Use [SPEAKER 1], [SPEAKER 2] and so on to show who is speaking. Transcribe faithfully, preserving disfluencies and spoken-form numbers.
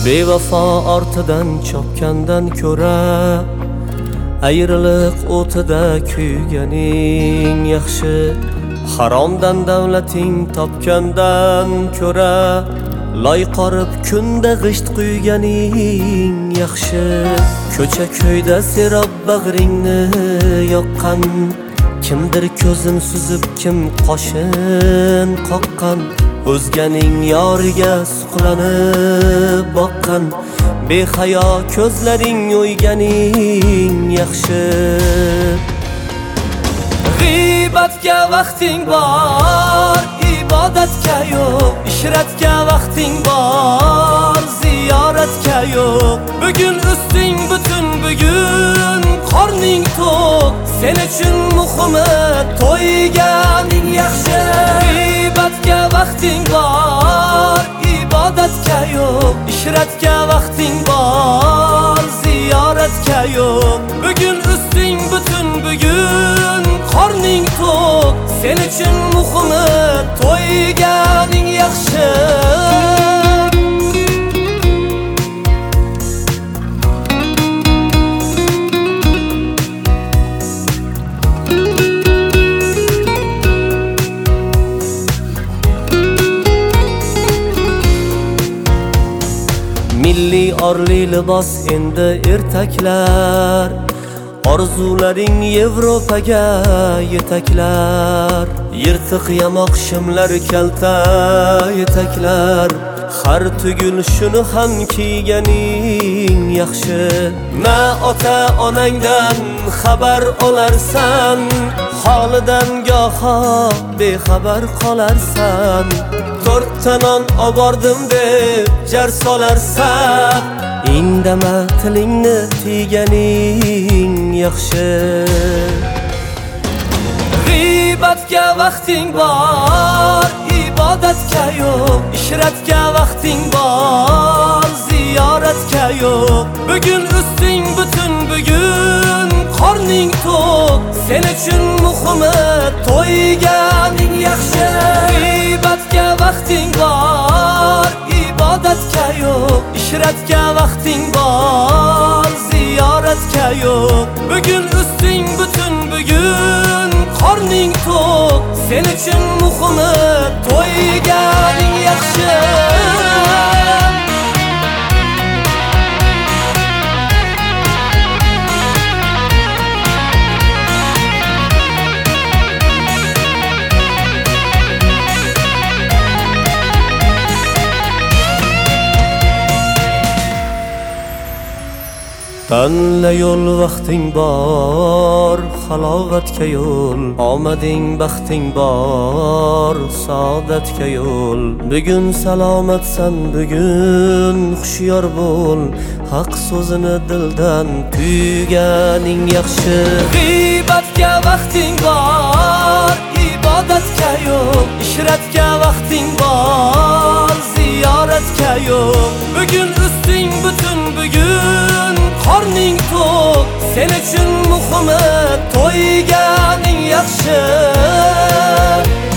[SPEAKER 1] Bevafo ortidan chopgandan ko'ra ayriliq o'tida kuyganing yaxshi. Haromdan davlating topgandan ko'ra loy qorib kunda g'isht quyganing yaxshi. Ko'cha ko'yda serob bag'ringni yoqqan, kimdir ko'zin suzib kim qoshin qoqqan. O'zganing yoriga suqlanib boqqan, behayo ko'zlaring o'yganing yaxshi. G'iybatga vaqting bor, ibodatga yo'q. Ishratga vaqting bor, ziyoratga yo'q. Bugun usting butun, bugun qorning to'q. Sen uchun muhimi to'yganing yaxshi. G'iybatga vaqting bor, ibodatga yo'q. Ishratga vaqting bor, ziyoratga yo'q. Bugun usting butun, bugun qorning to'q. Sen uchun muhimi to'yganing yaxshi. Milliy orli libos endi ertaklar, orzularing Yevropaga yetaklar. Yirtiq yamoq shimlar kalta yetaklar, har tugul shuni ham kiyganing yaxshi. Na ota onangdan xabar olarsan, holidan goho bexabar qolarsan. To'rtta non obordim deb jar solarsan, indama tilingni tiyganing yaxshi. G'iybatga vaqting bor, ibodatga yo'q. Ishratga vaqting bor, ziyoratga yo'q. Bugun usting butun, bugun qorning to'q. Sen uchun muhimi to'yganing yaxshi. G'iybatga vaqting bor, ibodatga yo'q. Ishratga vaqting bor, ziyoratga yo'q. Bugun usting butun, bugun qorning to'q. Sen uchun muhimi to'yganing yaxshi. Tanla yo'l vaqting bor, halovatga yo'l. Omading baxting bor, saodatga yo'l. Bugun salomatsan, bugun xushyor bo'l. Haq so'zini dildan tuyganing yaxshi. G'iybatga vaqting bor, ibodatga yo'q. Ishratga vaqting bor, ziyoratga yo'q. Bugun usting butun, bugun qorning to'q. Sen uchun muhimi to'yganing yaxshi.